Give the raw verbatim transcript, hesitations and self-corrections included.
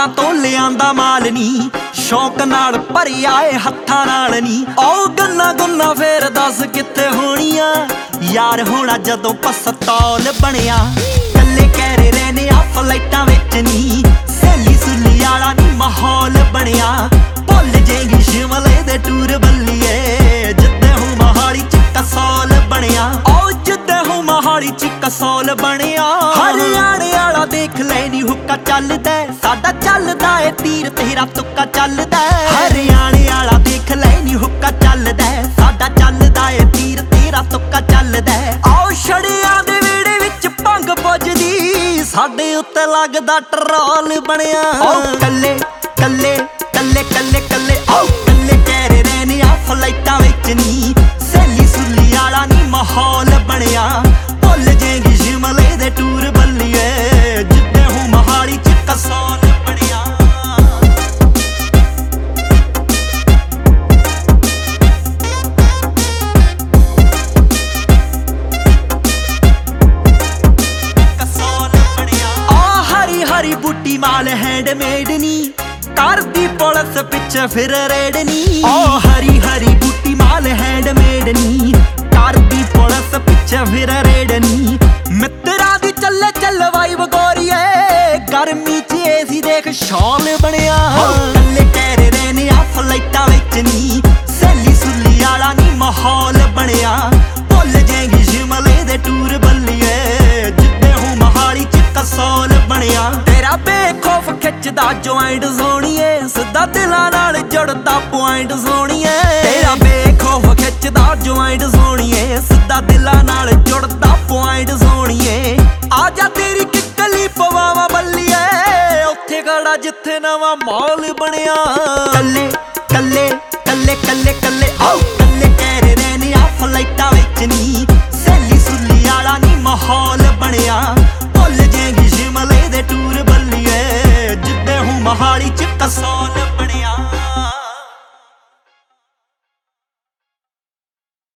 ਬਾਹਰਾਂ ਤੋਂ ਲਿਆਂਦਾ ਮਾਲ ਨੀ, ਸ਼ੌਕ ਨਾਲ ਭਰਿਆ ਏ ਹੱਥਾਂ ਨਾਲ ਨੀ। ਉਹ ਗੰਨਾ ਗੁੰਨਾ ਫੇਰ ਦੱਸ ਕਿੱਥੇ ਹੋਣੀਆਂ, ਯਾਰ ਹੋਣਾ ਜਦੋਂ ਪਸਤੌਲ ਬਣਿਆ। ਕੱਲੇ ਕਹਿਰੇ ਰਹਿਨੇ ਆ ਫਲਾਈਟਾਂ ਵਿੱਚ ਨੀ, ਸਹੇਲੀ ਸੁਲੀ ਵਾਲਾ ਨੀ ਮਾਹੌਲ ਬਣਿਆ। ਭੁੱਲ ਜੇਗੀ ਸ਼ਿਮਲੇ ਦੇ ਟੂਰ ਬੱਲੀਏ, ਜਿੱਦੇ ਹੂੰ ਮੋਹਾਲੀ ਚ ਕਸੌਲ ਬਣਿਆ। ਉਹ ਜਿੱਦੇ ਹੂੰ ਮੋਹਾਲੀ ਚ ਕਸੌਲ ਬਣਿਆ। ਹਰਿਆਣੇ ਵਾਲਾ ਦੇਖ ਲੈ ਨੀ ਹੁੱਕਾ ਚੱਲਦਾ, ਸਾਡਾ ਚੱਲਦਾ ਏ ਤੀਰ ਤੇਰਾ ਤੁੱਕਾ ਚੱਲਦਾ। ਹਰਿਆਣੇ ਵਾਲਾ ਦੇਖ ਲੈ ਨੀ ਹੁੱਕਾ ਚੱਲਦਾ, ਸਾਡਾ ਚੱਲਦਾ ਏ ਤੀਰ ਤੇਰਾ ਤੁੱਕਾ ਚੱਲਦਾ। ਆਓ ਛੜਿਆਂ ਦੇ ਵਿਹੜੇ ਵਿੱਚ ਭੰਗ ਪੁੱਜਦੀ, ਸਾਡੇ ਉੱਤੇ ਲੱਗਦਾ ਟਰੋਲ ਬਣਿਆ। ਆਓ ਕੱਲੇ ਕੱਲੇ ਕੱਲੇ ਕੱਲੇ ਕੱਲੇ ਆਓ ਕੱਲੇ ਕਹਿਰੇ ਰਹਿਨੇ ਆ ਫਲਾਈਟਾਂ ਵਿੱਚ ਨੀ, ਸਹੇਲੀ ਸੁਲੀ ਵਾਲਾ ਨੀ ਮਾਹੌਲ ਬਣਿਆ। ਭੁੱਲ ਜੇਗੀ ਸ਼ਿਮਲੇ ਦੇ ਟੂਰ ਬੱਲੀਏ, ਜਿੱਦੇ ਹੂੰ ਮੋਹਾਲੀ ਚ ਕਸੌਲ ਬਣਿਆ। ਕਸੌਲ ਬਣਿਆ। ਆ ਹਰੀ ਹਰੀ ਬੂਟੀ ਮਾਲ ਹੈਂਡਮੇਡ ਨੀ, ਕਰਦੀ ਪੁਲਿਸ ਪਿੱਛੇ ਫਿਰ ਰੇਡ ਨੀ। ਓ ਹਰੀ ਹਰੀ ਬੂਟੀ ਮਾਲ ਹੈਂਡਮੇਡ ਨੀ, ਕਰਦੀ ਪੁਲਿਸ ਪਿੱਛੇ ਫਿਰ ਰੇਡ ਨੀ। ਮਿੱਤਰਾਂ ਦੀ ਚੱਲੇ ਚੱਲ ਵਾਈਬ ਗੋਰੀਏ, ਗਰਮੀ ਚ ਏਸੀ ਦੇਖ ਸ਼ੌਲ ਬਣਿਆ। ਕੱਲੇ ਕਹਿਰੇ ਰਹਿਨੇ ਆ ਫਲਾਈਟਾਂ ਵਿੱਚ ਨੀ, ਸਹੇਲੀ ਸੁਲੀ ਵਾਲਾ ਨੀ ਮਾਹੌਲ ਬਣਿਆ। ਭੁੱਲ ਜੇਗੀ ਸ਼ਿਮਲੇ ਦੇ ਟੂਰ ਬੱਲੀਏ, ਜਿੱਦੇ ਹੂੰ ਮੋਹਾਲੀ ਚ ਕਸੌਲ ਬਣਿਆ। ਤੇਰਾ ਬੇਖੌਫ ਖਿੱਚਦਾ ਜੁਆਇੰਟ ਸੋਹਣੀਏ, ਸਿੱਧਾ ਦਿਲਾਂ ਨਾਲ ਜੁੜਦਾ ਪੁਆਇੰਟ ਸੋਹਣੀਏ। ਤੇਰਾ ਬੇਖੌਫ ਖਿੱਚਦਾ ਜੁਆਇੰਟ ਸੋਹਣੀਏ, ਸਿੱਧਾ ਦਿਲਾਂ ਨਾਲ ਜੁੜਦਾ ਪੁਆਇੰਟ ਸੋਹਣੀਏ। ਆ ਜਾ ਤੇਰੀ ਕਿੱਕਲੀ ਪਵਾਵਾ ਬੱਲੀਏ, ਉੱਥੇ ਖੜਾ ਜਿੱਥੇ ਨਵਾਂ ਮਾਹੌਲ ਬਣਿਆ। ਕੱਲੇ ਕੱਲੇ ਕੱਲੇ ਕੱਲੇ ਕੱਲੇ ਆਓ ਕੱਲੇ ਕਹਿਰੇ ਰਹਿਨੇ ਆ ਫਲਾਈਟਾਂ ਵਿੱਚ ਨੀ, ਸਹੇਲੀ ਸੁਲੀ ਵਾਲਾ ਨੀ ਮਾਹੌਲ ਬਣਿਆ। ਭੁੱਲ ਜੇਗੀ ਸ਼ਿਮਲੇ